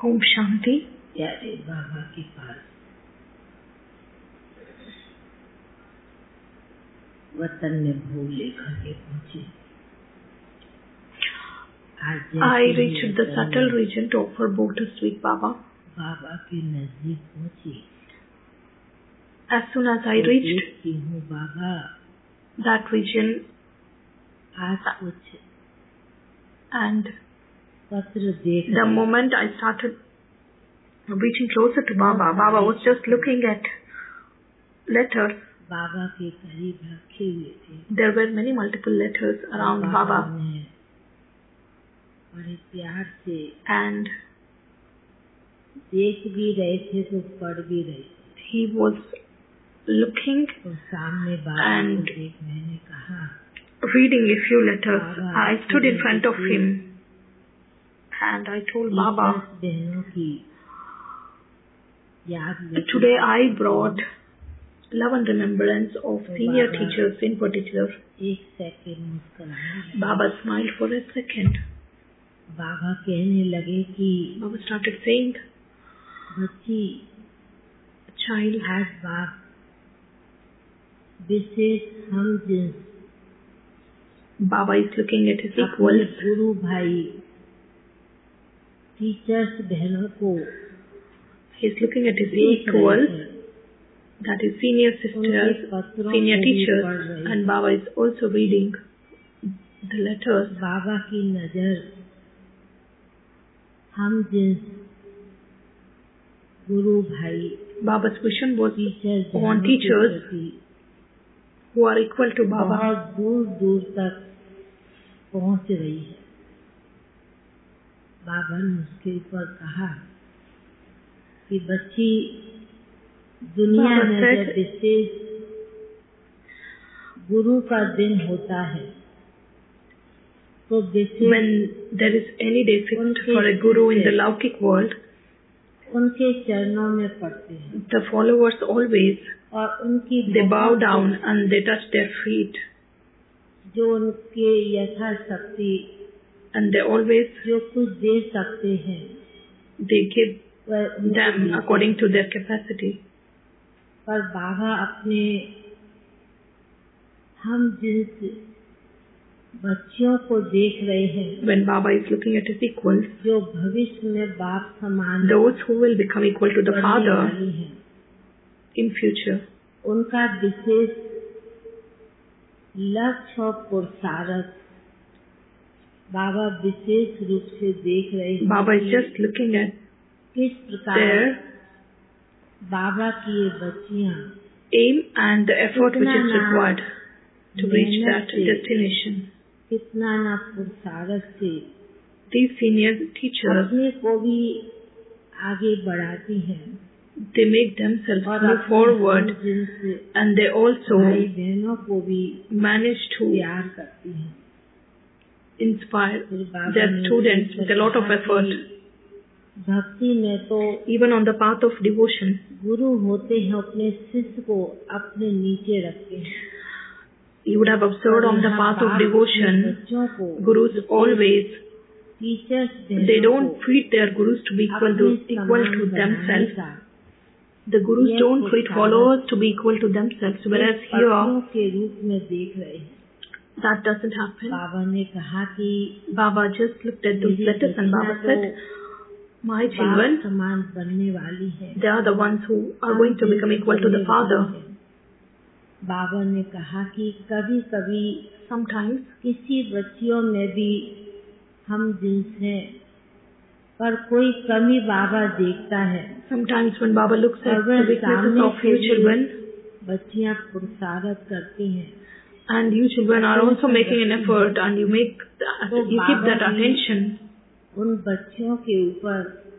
ओम शांति। प्यारे बाबा के पास वतन में भोग लेकर के पहुँचे। I reached the subtle region to offer bhog to sweet Baba. बाबा के नजदीक पहुँचे। As soon as I reached Baba that region, आज कुछ and पत्र देख the moment I started reaching closer to Baba, Baba was just looking at letters. बाबा के करीब रखे हुए थे। There were many multiple letters around Baba. बड़े प्यार से and देख भी रहे थे तो पढ़ भी रहे थे। He was looking तो सामने बाबा and को देख मैंने कहा reading a few letters. I stood in front of him and I told Baba, बहनों की याद today I brought love and remembrance of senior teachers in particular. एक सेकंड मुस्कुराए। Baba smiled for a second. Baba कहने लगे कि Baba started saying, बच्ची child, आज बाप विशेष हम जिन्स Baba is looking at his अपने equals. गुरु भाई टीचर्स बहनों को He is looking at his equals, that is senior sisters, senior teachers, and Baba is also reading the letters. बाबा की नजर हम जिन्स गुरु भाई Baba's vision was teachers on teachers who are equal to Baba. बहुत दूर दूर तक पहुंच रही है। बाबा ने उसके ऊपर कहा कि बच्ची दुनिया में जब विशेष गुरु का दिन होता है तो when there is any day fixed for a guru in the Laukik world, उनके चरणों में पड़ते हैं। the followers always और उनकी they bow down and they touch their feet, जो उनके यथाशक्ति and they always जो कुछ दे सकते हैं they give them according to their capacity. पर बाबा अपने हम जिस बच्चियों को देख रहे हैं, when Baba is looking at his equals, जो भविष्य में बाप समान those who will become equal to the Father हैं, in future, उनका विशेष लक्ष्य और पुरुषार्थ बाबा विशेष रूप से देख रहे हैं। Baba is just looking at किस प्रकार their बाबा की ये बच्चियां aim and the effort which is required to reach that destination. कितना ना पुरुषार्थ से These senior teachers, अपने को भी आगे बढ़ाती हैं, they make themselves और move forward, जिनसे and they also भाई बहनों को भी manage to प्यार करती हैं। inspire their students with a lot of effort. भक्ति में तो Even on the path of devotion, गुरु होते हैं अपने शिष्य को अपने नीचे रखते हैं। you would have observed on the path of devotion, बच्चों को gurus always, teachers they don't treat their gurus to be equal to themselves. The gurus don't treat followers to be equal to themselves, whereas here के रूप में देख रहे हैं। that doesn't happen. बाबा ने कहा कि Baba just looked at those letters and Baba said, my children, समान बनने वाली है। they are the ones who are going to become equal to the Father. बाबा ने कहा कि कभी कभी Sometimes किसी बच्चियों में भी हम जिनसे पर कोई कमी बाबा देखता है। sometimes when Baba looks at the weaknesses of you children, बच्चियां पुरुषार्थ करती हैं, and you children are also making an effort, and you keep that attention, उन बच्चियों के ऊपर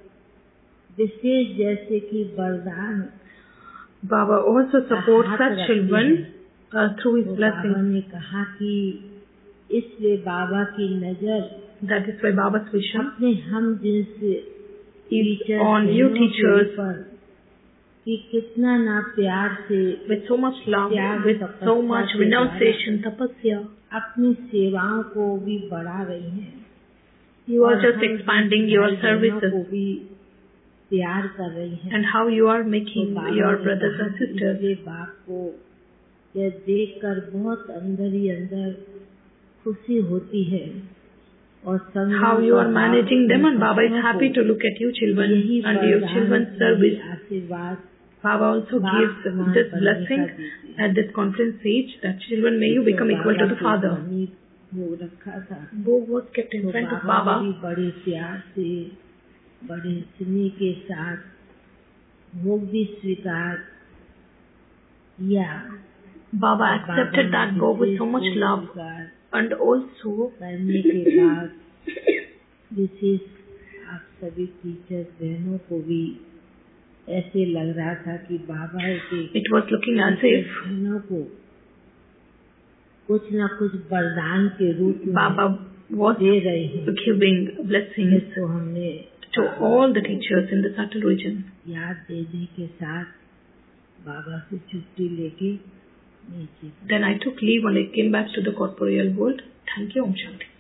विशेष जैसे कि वरदान Baba also supports such children through his blessing. बाबा ने कहा कि इसलिए बाबा की नजर That is why Baba's vision अपने हम जिनसे is on you teachers कि कितना ना प्यार से with so much love, with so much renunciation, tapasya. अपनी सेवाओं को भी बढ़ा रही हैं। You are just expanding your services. को भी प्यार कर रही हैं and how you are making your brothers and sisters. इसलिए बाप को यह देखकर बहुत अंदर ही अंदर खुशी होती है और How you are managing them, and Baba is happy to look at you children and your children's service. आशीर्वाद Baba also gives this blessing at this conference stage that children may you become equal to the Father. भोग रखा था Bhog was kept in front of Baba. बड़े प्यार से बड़े स्नेह के साथ भोग भी स्वीकार किया. Baba accepted that bhog with so much love, and also करने के बाद विशेष आप सभी टीचर बहनों को भी ऐसे लग रहा था कि बाबा it was looking as if बहनों को कुछ न कुछ वरदान के रूप में Baba was दे रहे हैं. giving blessings तो हमने to all the teachers in the subtle region. याद देने के साथ बाबा से छुट्टी लेके नीचे. Then I took leave and I came back to the corporeal world. Thank you, Om Shanti.